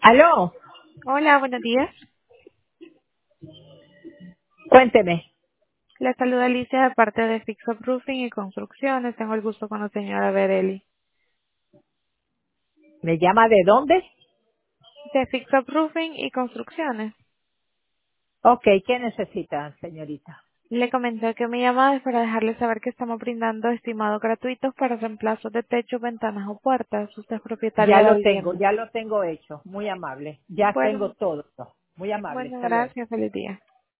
Aló, Hola, buenos días. cuénteme. Le saluda Alicia de parte de Fix Up Roofing y Construcciones. Tengo el gusto con la señora Bereli. ¿Me llama de dónde? De Fix Up Roofing y Construcciones. Ok, ¿qué necesita, señorita? Le comenté que mi llamada es para dejarle saber que estamos brindando estimados gratuitos para reemplazos de techo, ventanas o puertas. Usted es propietaria de la vivienda. Ya lo tengo hecho. Muy amable. Ya Bueno, tengo todo. Muy amable. bueno, Hasta luego. gracias. Feliz día.